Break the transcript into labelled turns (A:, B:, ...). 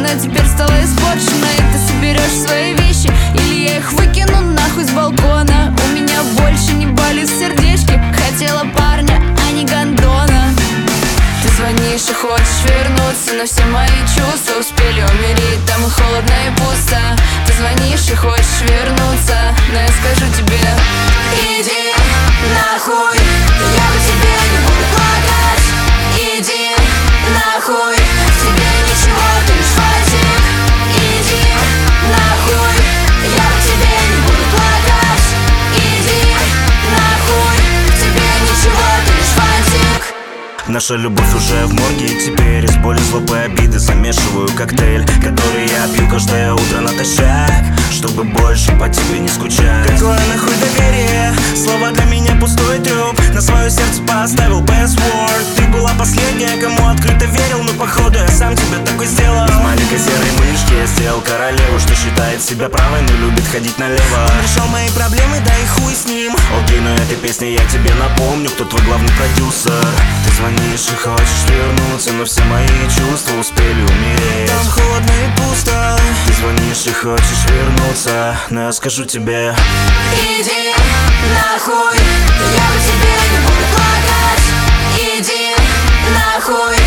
A: Она теперь стала испорчена, и ты соберешь свои вещи, или я их выкину нахуй с балкона. У меня больше не болит в сердечке. Хотела парня, а не гондона. Ты звонишь и хочешь вернуться, но все мои чувства успели умереть. Там и холодно, и пусто. Ты звонишь и хочешь вернуться, но я скажу тебе: иди нахуй, я по тебе не буду плакать. Иди нахуй, в тебе ничего, ты лишь фальшик. Иди нахуй, я по тебе не буду плакать. Иди нахуй, в тебе ничего, ты лишь фальшик.
B: Наша любовь уже в морге, и теперь из боли, злобы, обиды замешиваю коктейль, который я пью каждое утро натощак, чтобы больше по тебе не скучать. Какое нахуй доверие, слова для меня пустой трёп. На свое сердце поставил password. Ты была последняя, кому открыто верил, но походу я сам тебя такой сделал. Из маленькой серой мышки я сделал королеву, что считает себя правой, но любит ходить налево. Он решил мои проблемы, да и хуй с ним. Окей, но этой песни я тебе напомню, кто твой главный продюсер. Ты звонишь и хочешь вернуться, но все мои чувства успели умереть. Там холодно и пусто. Ты звонишь и хочешь вернуться, но я скажу тебе:
A: иди нахуй, я по тебе не буду плакать. Иди нахуй.